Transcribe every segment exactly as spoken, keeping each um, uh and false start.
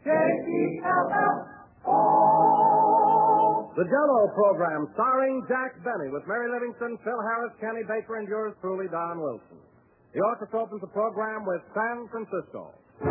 J E L L O. The Jell-O program starring Jack Benny with Mary Livingston, Phil Harris, Kenny Baker, and yours truly, Don Wilson. The orchestra opens the program with San Francisco.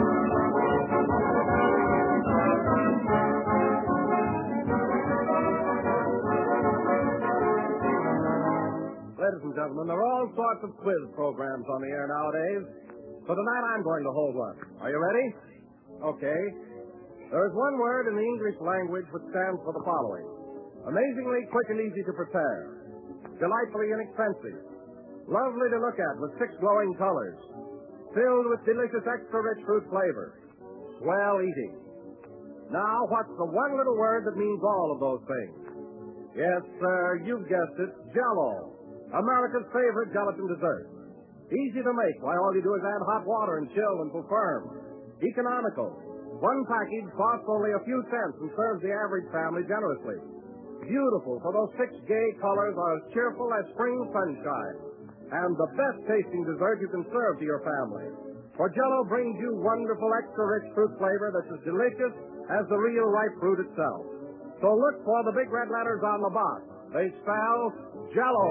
Ladies and gentlemen, there are all sorts of quiz programs on the air nowadays. So tonight I'm going to hold one. Are you ready? Okay. There is one word in the English language which stands for the following. Amazingly quick and easy to prepare. Delightfully inexpensive. Lovely to look at with six glowing colors. Filled with delicious extra-rich fruit flavor. Swell eating. Now, what's the one little word that means all of those things? Yes, sir, you've guessed it. Jell-O. America's favorite gelatin dessert. Easy to make. Why, all you do is add hot water and chill until firm. Economical. One package costs only a few cents and serves the average family generously. Beautiful, for those six gay colors are as cheerful as spring sunshine. And the best tasting dessert you can serve to your family. For Jell-O brings you wonderful extra-rich fruit flavor that's as delicious as the real ripe fruit itself. So look for the big red letters on the box. They spell Jell-O.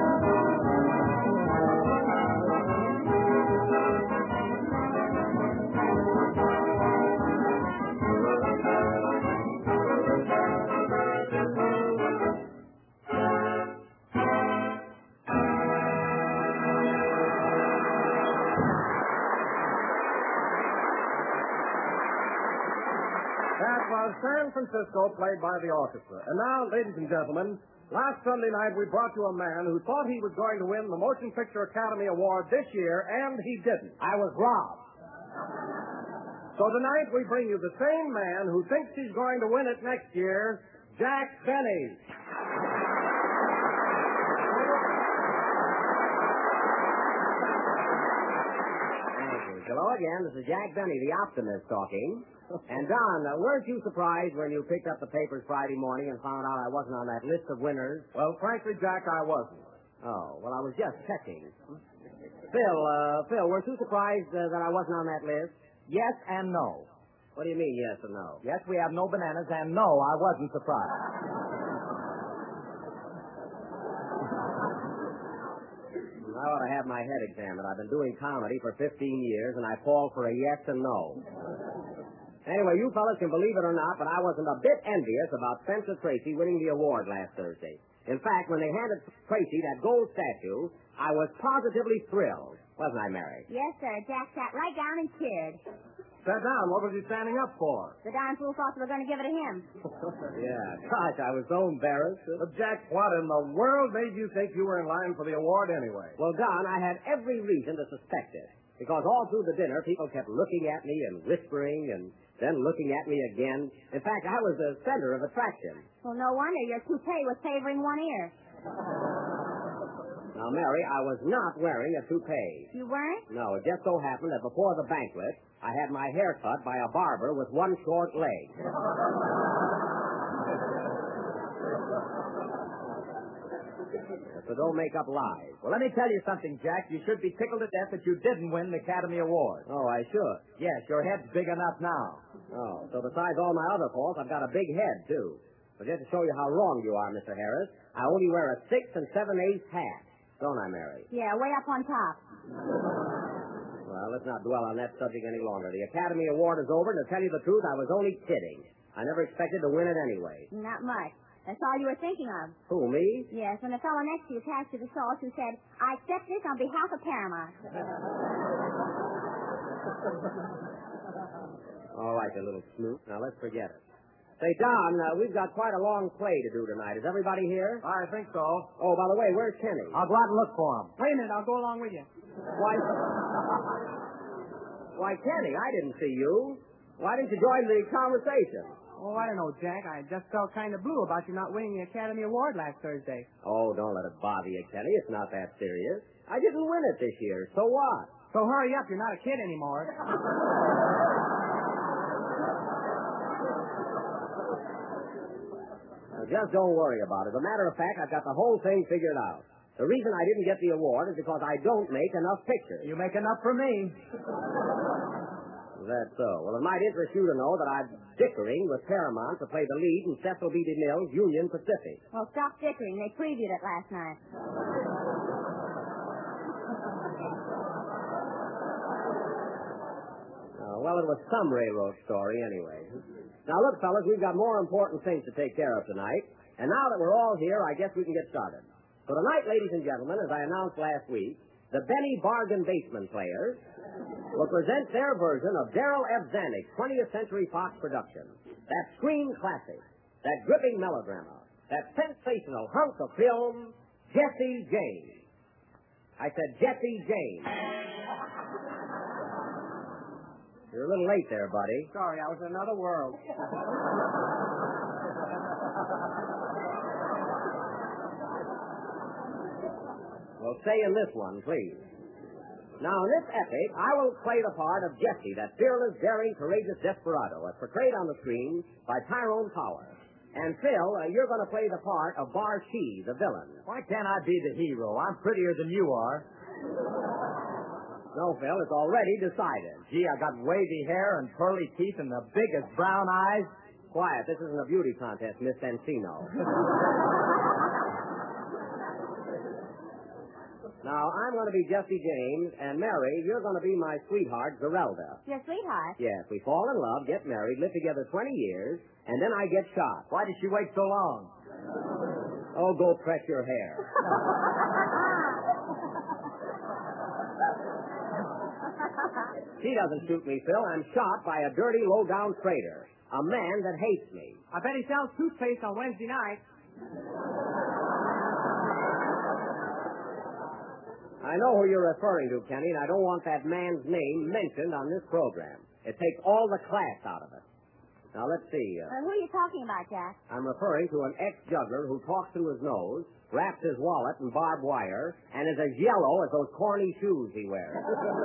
That was San Francisco, played by the orchestra. And now, ladies and gentlemen, last Sunday night we brought you a man who thought he was going to win the Motion Picture Academy Award this year, and he didn't. I was robbed. So tonight we bring you the same man who thinks he's going to win it next year, Jack Benny. Hello again. This is Jack Benny, the optimist, talking. And, Don, uh, weren't you surprised when you picked up the papers Friday morning and found out I wasn't on that list of winners? Well, frankly, Jack, I wasn't. Oh, well, I was just checking. Phil, uh, Phil, weren't you surprised uh, that I wasn't on that list? Yes and no. What do you mean, yes and no? Yes, we have no bananas, and no, I wasn't surprised. I ought to have my head examined. I've been doing comedy for fifteen years, and I fall for a yes and no. Anyway, you fellas can believe it or not, but I wasn't a bit envious about Spencer Tracy winning the award last Thursday. In fact, when they handed Tracy that gold statue, I was positively thrilled. Wasn't I, Mary? Yes, sir. Jack sat right down and cheered. Sat down. What was he standing up for? The darn fool thought they were going to give it to him. Yeah, gosh, I was so embarrassed. But, Jack, what in the world made you think you were in line for the award anyway? Well, Don, I had every reason to suspect it. Because all through the dinner, people kept looking at me and whispering and then looking at me again. In fact, I was the center of attraction. Well, no wonder your toupee was favoring one ear. Now, Mary, I was not wearing a toupee. You weren't? No, it just so happened that before the banquet, I had my hair cut by a barber with one short leg. So don't make up lies. Well, let me tell you something, Jack. You should be tickled to death that you didn't win the Academy Award. Oh, I should. Yes, your head's big enough now. Oh, so besides all my other faults, I've got a big head, too. But just to show you how wrong you are, Mister Harris, I only wear a six and seven-eighths hat. Don't I, Mary? Yeah, way up on top. Well, let's not dwell on that subject any longer. The Academy Award is over, and to tell you the truth, I was only kidding. I never expected to win it anyway. Not much. That's all you were thinking of. Who, me? Yes, when the fellow next to you passed you the sauce who said, I accept this on behalf of Paramount. All right, you little snoop. Now, let's forget it. Say, Don, uh, we've got quite a long play to do tonight. Is everybody here? I think so. Oh, by the way, where's Kenny? I'll go out and look for him. Wait a minute, I'll go along with you. Why, why, Kenny, I didn't see you. Why didn't you join the conversation? Oh, I don't know, Jack. I just felt kind of blue about you not winning the Academy Award last Thursday. Oh, don't let it bother you, Kenny. It's not that serious. I didn't win it this year. So what? So hurry up. You're not a kid anymore. Now, just don't worry about it. As a matter of fact, I've got the whole thing figured out. The reason I didn't get the award is because I don't make enough pictures. You make enough for me. that so? Well, it might interest you to know that I'm dickering with Paramount to play the lead in Cecil B. DeMille's Union Pacific. Well, stop dickering. They previewed it last night. Uh, well, it was some railroad story anyway. Now, look, fellas, we've got more important things to take care of tonight. And now that we're all here, I guess we can get started. So tonight, ladies and gentlemen, as I announced last week, the Benny Bargain Basement Players will present their version of Darrell F. Zanuck's twentieth Century Fox production. That screen classic, that gripping melodrama, that sensational hunk of film, Jesse James. I said Jesse James. You're a little late there, buddy. Sorry, I was in another world. Well, stay in this one, please. Now, in this epic, I will play the part of Jesse, that fearless, daring, courageous desperado, as portrayed on the screen by Tyrone Power. And Phil, uh, you're going to play the part of Barshee, the villain. Why can't I be the hero? I'm prettier than you are. No, Phil, it's already decided. Gee, I got wavy hair and pearly teeth and the biggest brown eyes. Quiet, this isn't a beauty contest, Miss Encino. Now, I'm going to be Jesse James, and Mary, you're going to be my sweetheart, Zerelda. Your sweetheart? Yes, we fall in love, get married, live together twenty years, and then I get shot. Why did she wait so long? Oh, go press your hair. She doesn't shoot me, Phil. I'm shot by a dirty, low-down traitor. A man that hates me. I bet he sells toothpaste on Wednesday night. I know who you're referring to, Kenny, and I don't want that man's name mentioned on this program. It takes all the class out of it. Now, let's see. Uh, Uh, who are you talking about, Jack? I'm referring to an ex-juggler who talks through his nose, wraps his wallet in barbed wire, and is as yellow as those corny shoes he wears.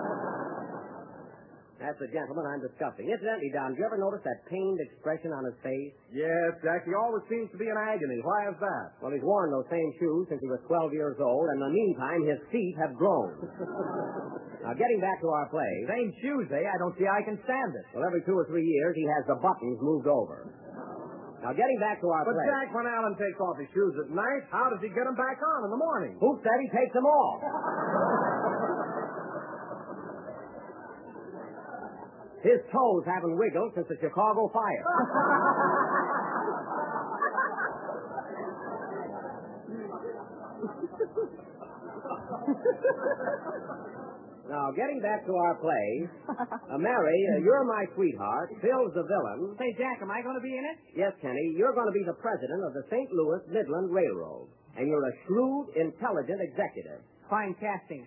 That's the gentleman I'm discussing. Incidentally, Don, did you ever notice that pained expression on his face? Yes, Jack, he always seems to be in agony. Why is that? Well, he's worn those same shoes since he was twelve years old, and in the meantime, his feet have grown. Now, getting back to our play. Same shoes, eh? I don't see I can stand it. Well, every two or three years, he has the buttons moved over. Now, getting back to our But, play. Jack, when Alan takes off his shoes at night, how does he get them back on in the morning? Who said he takes them off? His toes haven't wiggled since the Chicago fire. Now, getting back to our play, uh, Mary, uh, you're my sweetheart. Phil's the villain. Say, Jack, am I going to be in it? Yes, Kenny, you're going to be the president of the Saint Louis Midland Railroad, and you're a shrewd, intelligent executive. Fine casting.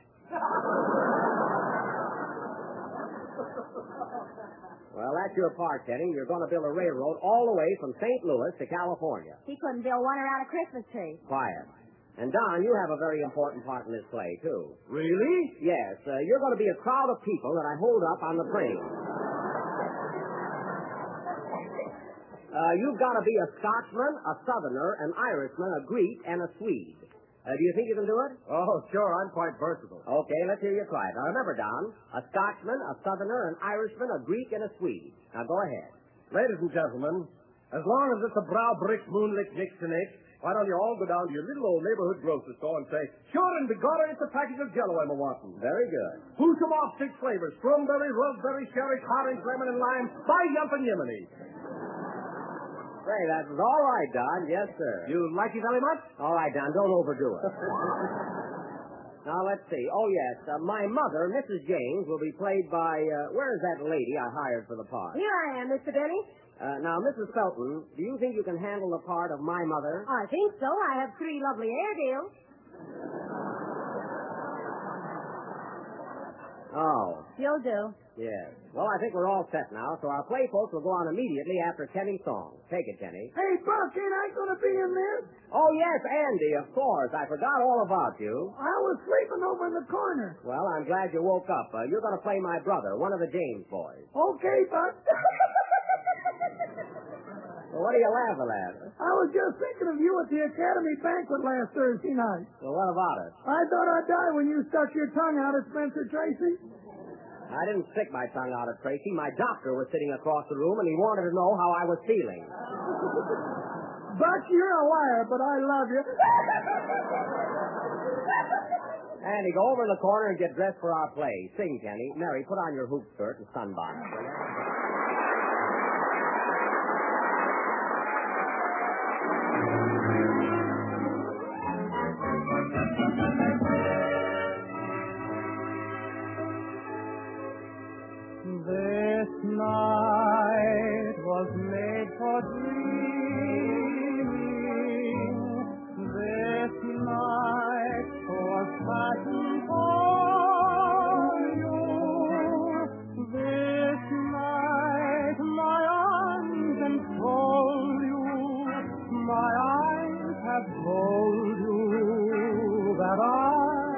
Well, that's your part, Kenny. You're going to build a railroad all the way from Saint Louis to California. He couldn't build one around a Christmas tree. Quiet. And, Don, you have a very important part in this play, too. Really? Yes, uh, you're going to be a crowd of people that I hold up on the train. Uh, you've got to be a Scotsman, a Southerner, an Irishman, a Greek, and a Swede. Uh, do you think you can do it? Oh, sure. I'm quite versatile. Okay, let's hear you try it. Now, remember, Don, a Scotsman, a Southerner, an Irishman, a Greek, and a Swede. Now, go ahead. Ladies and gentlemen, as long as it's a brow brick, moonlit, nix to nix, why don't you all go down to your little old neighborhood grocery store and say, sure, and begorra, it's a package of Jell-O I'm a-wanting. Very good. Who's some off six flavors? Strawberry, raspberry, cherry, orange, lemon, and lime. By yumping Yemeni. Say, that was all right, Don. Yes, sir. You like it very much? All right, Don, don't overdo it. Now, let's see. Oh, yes, uh, my mother, Missus James, will be played by, uh, where is that lady I hired for the part? Here I am, Mister Denny. Uh, now, Missus Felton, do you think you can handle the part of my mother? I think so. I have three lovely Airedales. Oh, You'll do. yes. Well, I think we're all set now, so our play folks will go on immediately after Kenny's song. Take it, Kenny. Hey, Buck, ain't I going to be in this? Oh, yes, Andy, of course. I forgot all about you. I was sleeping over in the corner. Well, I'm glad you woke up. Uh, you're going to play my brother, one of the James boys. Okay, Buck. Well, what are you laughing at? I was just thinking of you at the Academy banquet last Thursday night. Well, what about it? I thought I'd die when you stuck your tongue out at Spencer Tracy. I didn't stick my tongue out at Tracy. My doctor was sitting across the room, and he wanted to know how I was feeling. Buck, you're a liar, but I love you. Andy, go over in the corner and get dressed for our play. Sing, Kenny. Mary, put on your hoop skirt and sunbonnet. Will you? This night was made for dreaming. This night was fashioned for you. This night my arms enfold you. My eyes have told you that I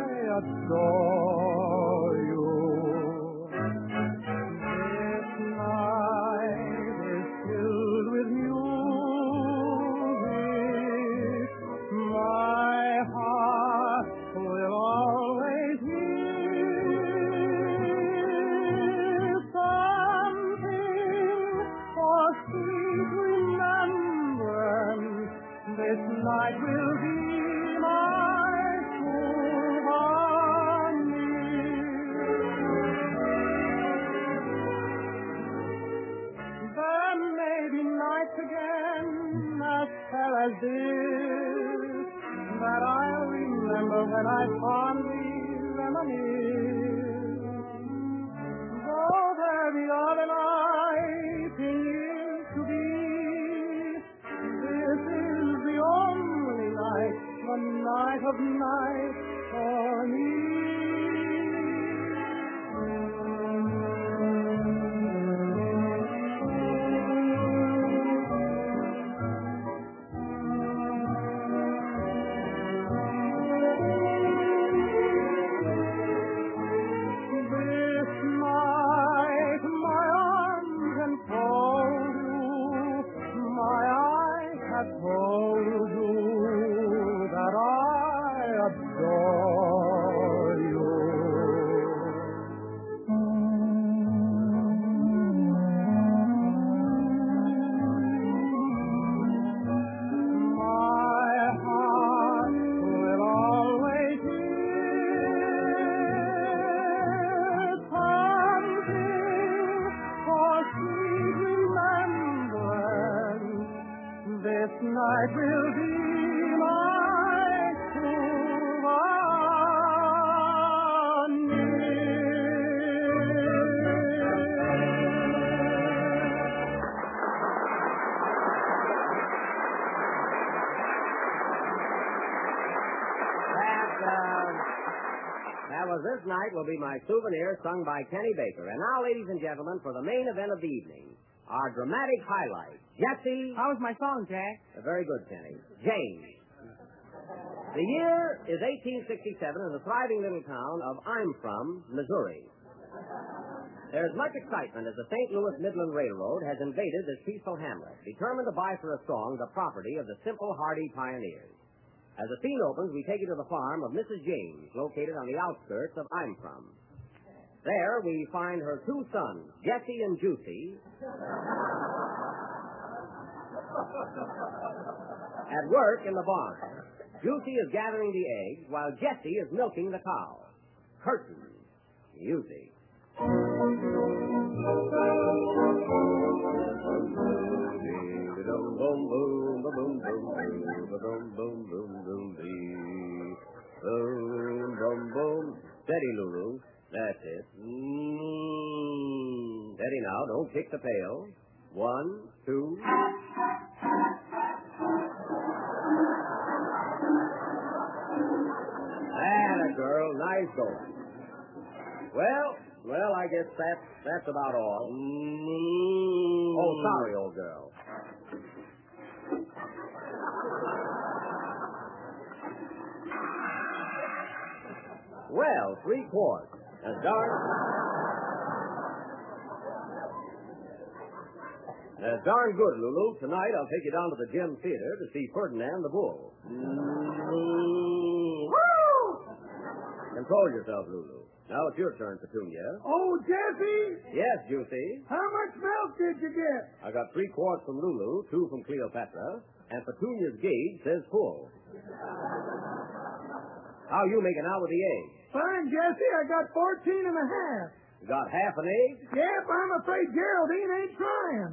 adore you. Night will be my souvenir. There may be nights again as fair as this that I'll remember when I fondly reminisce. Though there be other nights in years to be, this is the only night, the night of nights for me. This night my arms enfold you, my eyes have told you that I adore you. My heart will always hear something for sweet remembrance. This night will be my That, uh, that was This Night Will Be My Souvenir, sung by Kenny Baker. And now, ladies and gentlemen, for the main event of the evening, our dramatic highlight, Jesse. How was my song, Jack? Uh, very good, Kenny. James. The year is eighteen sixty-seven in the thriving little town of I'm From, Missouri. There's much excitement as the Saint Louis Midland Railroad has invaded this peaceful hamlet, determined to buy for a song the property of the simple, hardy pioneers. As the scene opens, we take you to the farm of Missus James, located on the outskirts of I'm From. There, we find her two sons, Jesse and Juicy, at work in the barn. Juicy is gathering the eggs, while Jesse is milking the cow. Curtain music. Steady, Lulu. That's it. Mm. Steady now. Don't kick the pail. One, two. And a girl. Nice going. Well, well, I guess that's, that's about all. Mm. Oh, sorry, old girl. Well, three quarts. That's darn... That's darn good, Lulu. Tonight I'll take you down to the Gem Theater to see Ferdinand the Bull. Mm-hmm. Control yourself, Lulu. Now it's your turn, Petunia. Oh, Jesse, Yes, Juicy. how much milk did you get? I got three quarts from Lulu, two from Cleopatra, and Petunia's gauge says full. How you making out with the eggs? Fine, Jesse, I got fourteen and a half. You got half an egg? Yep, I'm afraid Geraldine ain't trying.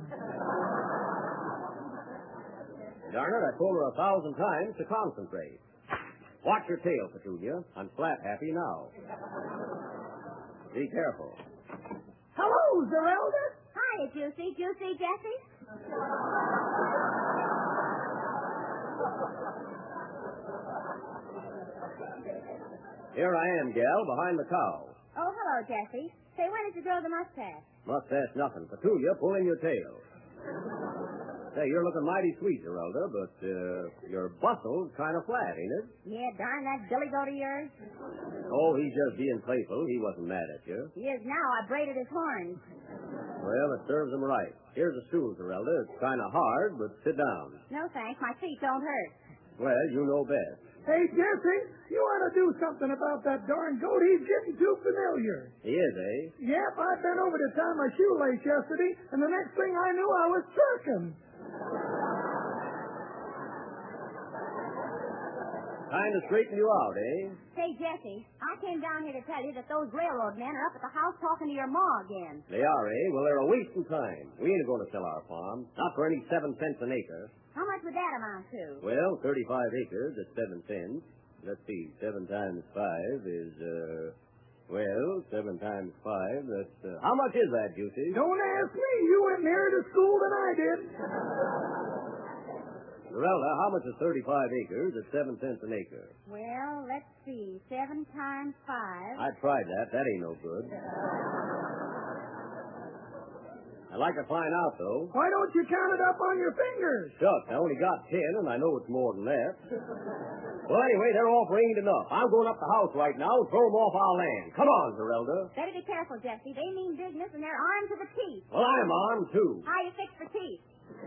Darn it, I told her a thousand times to concentrate. Watch your tail, Petunia. I'm flat happy now. Be careful. Hello, Zerelda. Hi, Juicy. Juicy, Jesse? Here I am, gal, behind the cow. Oh, hello, Jesse. Say, when did you grow the mustache? Mustache nothing. Petunia, pull in your tail. Say, you're looking mighty sweet, Geralda, but uh, your bustle's kind of flat, ain't it? Yeah, darn that billy goat of yours. Oh, he's just being playful. He wasn't mad at you. He is now. I braided his horns. Well, it serves him right. Here's a stool, Geralda. It's kind of hard, but sit down. No, thanks. My feet don't hurt. Well, you know best. Hey, Jesse, you ought to do something about that darn goat. He's getting too familiar. He is, eh? Yep, I bent over to tie my shoelace yesterday, and the next thing I knew, I was trucking. Trying to straighten you out, eh? Say, Jesse, I came down here to tell you that those railroad men are up at the house talking to your ma again. They are, eh? Well, they're a wasting time. We ain't going to sell our farm. Not for any seven cents an acre. How much would that amount to? Well, thirty-five acres at seven cents. Let's see, seven times five is, uh, well, seven times five, that's, uh, how much is that, Juicy? Don't ask me. You went nearer to school than I did. Lorella, how much is thirty-five acres at seven cents an acre? Well, let's see. Seven times five. I tried that. That ain't no good. I'd like to find out, though. Why don't you count it up on your fingers? Shucks, I only got ten, and I know it's more than that. Well, anyway, they're offering enough. I'm going up the house right now and throw them off our land. Come on, Zerelda. Better be careful, Jesse. They mean business, and they're armed to the teeth. Well, I'm armed, too. How you fix for teeth?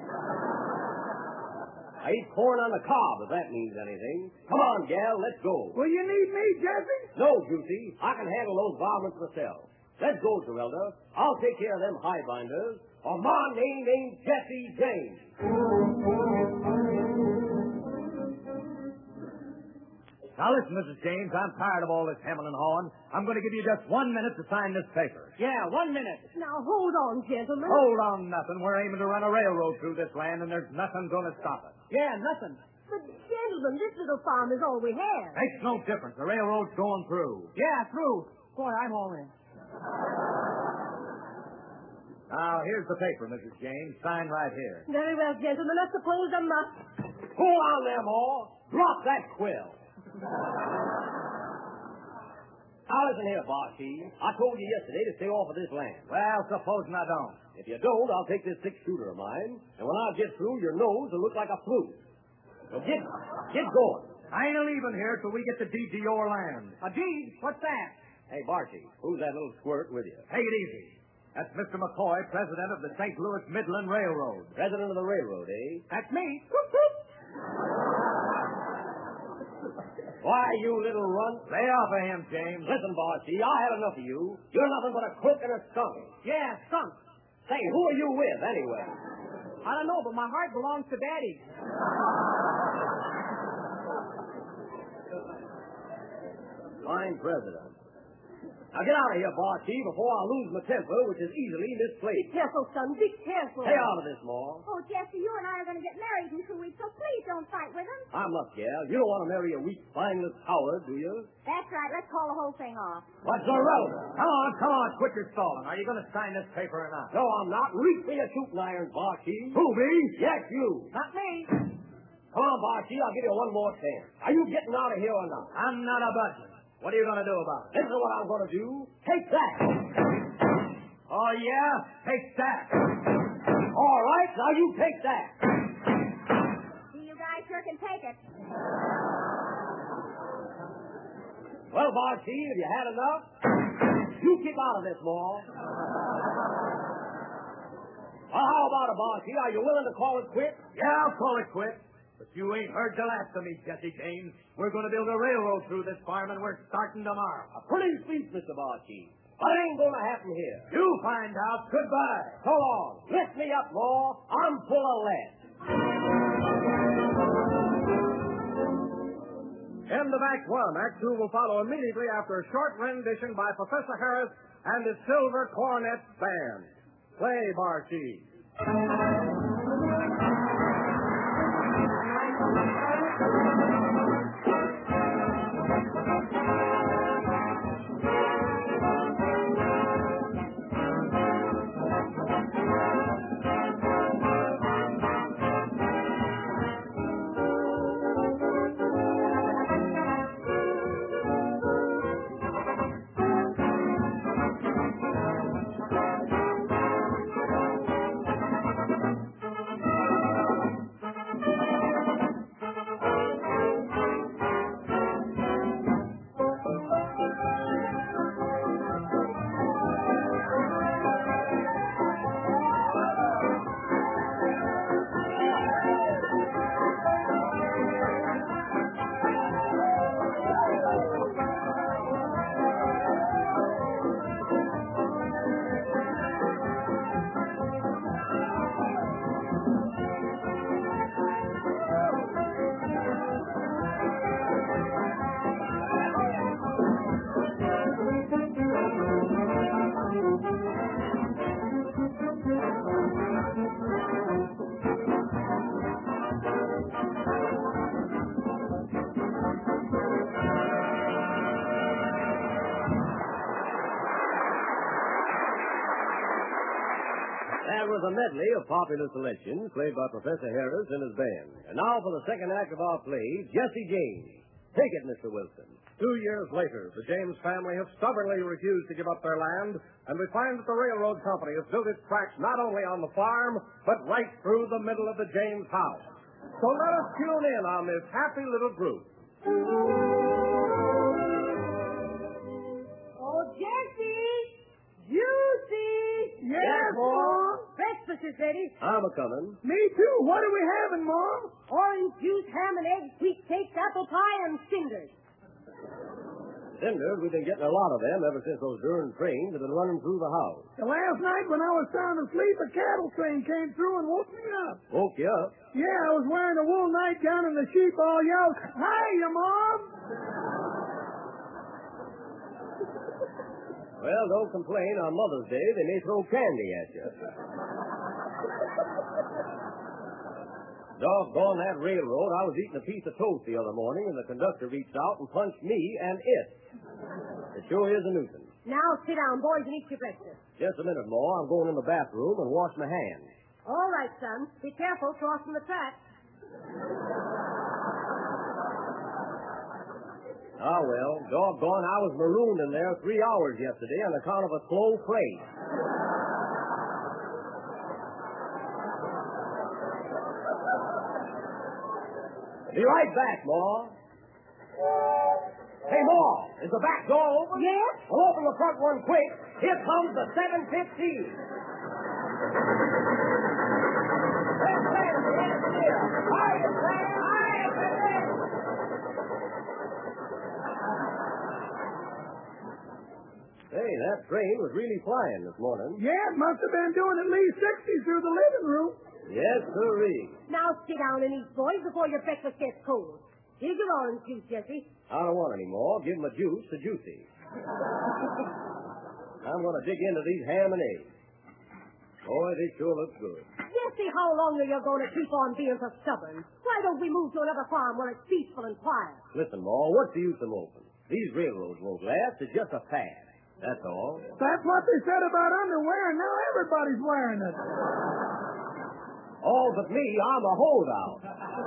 I eat corn on the cob, if that means anything. Come on, gal, let's go. Will you need me, Jesse? No, Juicy. I can handle those varmints myself. Let's go, Zerelda. I'll take care of them highbinders. Or my name ain't Jesse James. Now listen, Missus James, I'm tired of all this hemming and hawing. I'm going to give you just one minute to sign this paper. Yeah, one minute. Now, hold on, gentlemen. Hold on, nothing. We're aiming to run a railroad through this land, and there's nothing going to stop us. Yeah, nothing. But, gentlemen, this little farm is all we have. Makes no difference. The railroad's going through. Yeah, through. Boy, I'm all in. Now, here's the paper, Missus James. Sign right here. Very well, gentlemen. I suppose I must. Pull on them all. Drop that quill. Now, listen here, Barkey. I told you yesterday to stay off of this land. Well, supposing I don't. If you don't, I'll take this six-shooter of mine, and when I get through, your nose will look like a flute. So get, get going. I ain't leaving here till we get the deed to your land. A deed? What's that? Hey, Barkey, who's that little squirt with you? Take it easy. That's Mister McCoy, president of the Saint Louis Midland Railroad. President of the railroad, eh? That's me. Why, you little runt. Lay off of him, James. Listen, Barkey, I had enough of you. You're nothing but a crook and a skunk. Yeah, skunk. Say, who are you with, anyway? I don't know, but my heart belongs to Daddy. Fine president. Now get out of here, Barkey, before I lose my temper, which is easily misplaced. Careful, son. Be careful. Stay out of this, Ma. Oh, Jesse, you and I are going to get married in two weeks, so please don't fight with him. I'm up, gal. You don't want to marry a weak, spineless coward, do you? That's right. Let's call the whole thing off. What's the road? Come on, come on. Quit your stalling. Are you going to sign this paper or not? No, I'm not. Reach me a shooting iron, Barkey. Who, me? Yes, you. Not me. Come on, Barkey. I'll give you one more chance. Are you getting out of here or not? I'm not a budget. What are you going to do about it? This is what I'm going to do. Take that. Oh, yeah? Take that. All right, now you take that. See, you guys sure can take it. Well, Barkey, have you had enough? You keep out of this, Ma. Well, how about it, Barkey? Are you willing to call it quits? Yeah, I'll call it quits. But you ain't heard the last of me, Jesse James. We're going to build a railroad through this farm, and we're starting tomorrow. A pretty speech, Mister Barkeep. But it ain't going to happen here. You find out. Goodbye. So long. Lift me up, Ma. I'm full of lead. End of Act One. Act Two will follow immediately after a short rendition by Professor Harris and his Silver Cornet Band. Play, Barkeep. That was a medley of popular selections played by Professor Harris and his band. And now for the second act of our play, Jesse James. Take it, Mister Wilson. Two years later, the James family have stubbornly refused to give up their land, and we find that the railroad company has built its tracks not only on the farm, but right through the middle of the James house. So let us tune in on this happy little group. Oh, Jesse! Juicy! Yes, Mom. Breakfast is ready. I'm a-coming. Me too. What are we having, Mom? Orange juice, ham and eggs, sweet cakes, apple pie, and cinders. Cinders, we've been getting a lot of them ever since those darn trains have been running through the house. Last night when I was sound asleep, a cattle train came through and woke me up. Woke you up? Yeah, I was wearing a wool nightgown and the sheep all yelled, "Hiya, Mom!" Well, don't complain. On Mother's Day, they may throw candy at you. Doggone that railroad. I was eating a piece of toast the other morning, and the conductor reached out and punched me and it. It sure is a nuisance. Now sit down, boys, and eat your breakfast. Just a minute more. I'm going in the bathroom and wash my hands. All right, son. Be careful crossing the tracks. Ah, well, doggone, I was marooned in there three hours yesterday on account of a slow freight. Be right back, Ma. Hey, Ma, is the back door open? Yes? Well, open the front one quick. Here comes the seven fifteen. Hey, Sam, the engineer. Hi, Sam. Hi, Sam. Hey, that train was really flying this morning. Yeah, it must have been doing at least sixty through the living room. Yes, sirree. Now sit down and eat, boys, before your breakfast gets cold. Here's your orange juice, Jesse. I don't want any more. Give 'em a juice to Juicy. I'm going to dig into these ham and eggs. Boy, they sure look good. Jesse, how long are you going to keep on being so stubborn? Why don't we move to another farm where it's peaceful and quiet? Listen, Ma, what's the use of moping? These railroads won't last. It's just a fad. That's all. That's what they said about underwear, and now everybody's wearing it. All but me, I'm a holdout.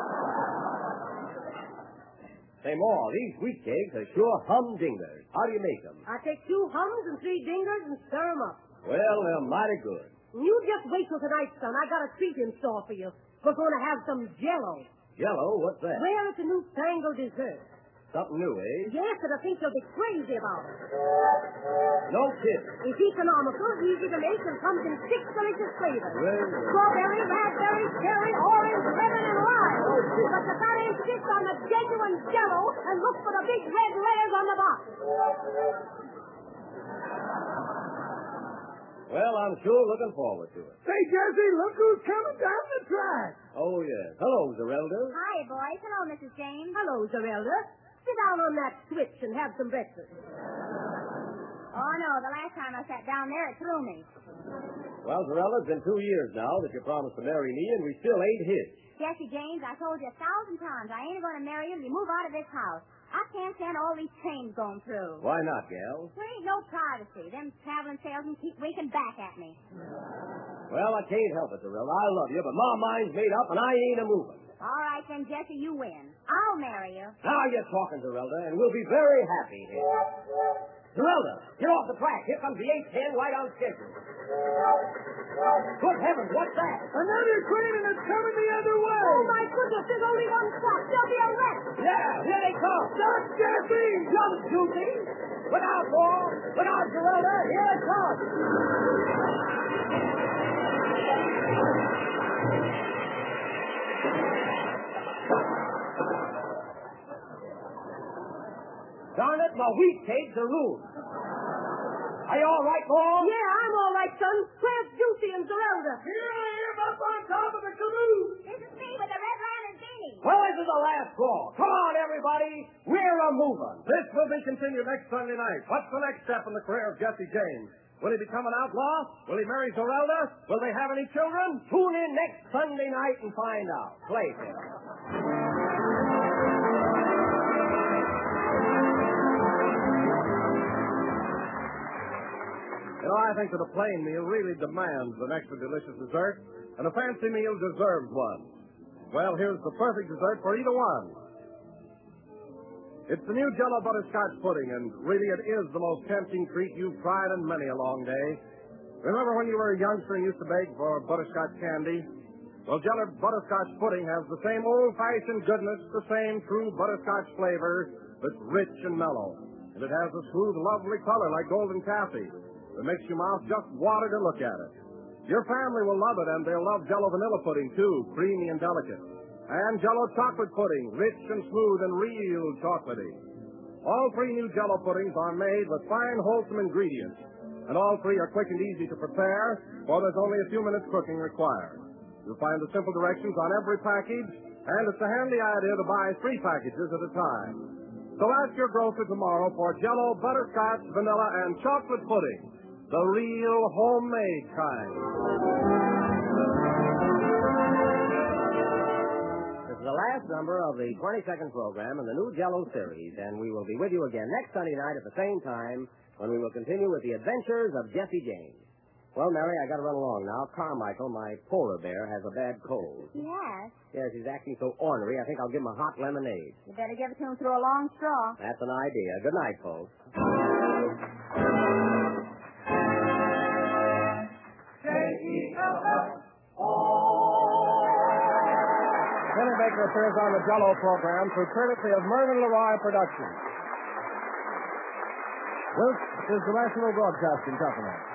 Say, Ma, these wheat cakes are sure humdingers. How do you make them? I take two hums and three dingers and stir 'em up. Well, they're mighty good. You just wait till tonight, son. I got a treat in store for you. We're going to have some Jell-O. Jello, what's that? Well, it's a new fangled dessert. Something new, eh? Yes, but I think you'll be crazy about it. No kid. It's economical, easy to make, and comes in six delicious flavors. Well, Strawberry, raspberry, cherry, orange, lemon, and lime. But you gotta insist on the genuine Jell-O and look for the big red letters on the box. well, I'm sure looking forward to it. Say, Jesse, look who's coming down the track. Oh, yes. Hello, Zerelda. Hi, boys. Hello, Missus James. Hello, Zerelda. Sit down on that switch and have some breakfast. Oh, no, the last time I sat down there, it threw me. Well, Zerelda, it's been two years now that you promised to marry me, and we still ain't hitched. Jesse James, I told you a thousand times I ain't going to marry you till you move out of this house. I can't stand all these trains going through. Why not, gal? There ain't no privacy. Them traveling salesmen keep winking back at me. Well, I can't help it, Zerelda. I love you, but my mind's made up, and I ain't a-moving. All right, then, Jesse, you win. I'll marry you. Now you're talking, Zerelda, and we'll be very happy here. Zerelda, get off the track. Here comes the eight ten right on schedule. Good heavens, what's that? Another train, and it's coming the other way. Oh, my goodness, there's only one stop. There'll be a wreck. Yeah, here they come. Stop, Jesse! Jump, Juicy. Look out, Paul. Look out, Zerelda. Here it comes. Darn it, my wheat cakes are ruined. Are you all right, Paul? Yeah, I'm all right, son. Where's Juicy and Zerelda? Here I am up on top of the caboose. This is me with the red lantern beanie. Well, this is the last call. Come on, everybody. We're a-moving. This will be continued next Sunday night. What's the next step in the career of Jesse James? Will he become an outlaw? Will he marry Zerelda? Will they have any children? Tune in next Sunday night and find out. Play, Phil. You know, I think that a plain meal really demands an extra delicious dessert, and a fancy meal deserves one. Well, here's the perfect dessert for either one. It's the new Jell-O butterscotch pudding, and really it is the most tempting treat you've tried in many a long day. Remember when you were a youngster and used to beg for butterscotch candy? Well, Jell-O butterscotch pudding has the same old-fashioned goodness, the same true butterscotch flavor that's rich and mellow. And it has a smooth, lovely color like golden taffy. It makes your mouth just water to look at it. Your family will love it, and they'll love Jell-O vanilla pudding, too, creamy and delicate. And Jell-O chocolate pudding, rich and smooth and real chocolatey. All three new Jell-O puddings are made with fine, wholesome ingredients, and all three are quick and easy to prepare, for there's only a few minutes cooking required. You'll find the simple directions on every package, and it's a handy idea to buy three packages at a time. So ask your grocer tomorrow for Jell-O butterscotch, vanilla, and chocolate pudding. The real homemade kind. This is the last number of the twenty-second program in the new Jell-O series, and we will be with you again next Sunday night at the same time when we will continue with the adventures of Jesse James. Well, Mary, I got to run along now. Carmichael, my polar bear, has a bad cold. Yes. Yes, he's acting so ornery, I think I'll give him a hot lemonade. You better give it to him through a long straw. That's an idea. Good night, folks. Baker appears on the Jell-O program through courtesy of Mervyn Leroy Productions. This is the National Broadcasting Company.